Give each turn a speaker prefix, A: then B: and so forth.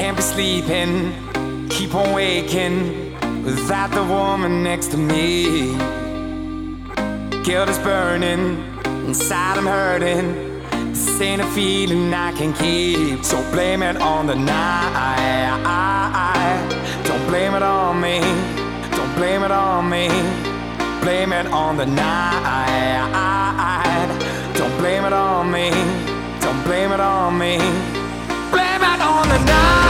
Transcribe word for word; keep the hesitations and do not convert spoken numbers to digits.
A: can't be sleeping, keep on waking without the woman next to me. Guilt is burning, inside I'm hurting. This ain't a feeling I can keep. So blame it on the night. Don't blame it on me. Don't blame it on me. Blame it on the night. Don't blame it on me. Don't blame it on me. Blame it on the night.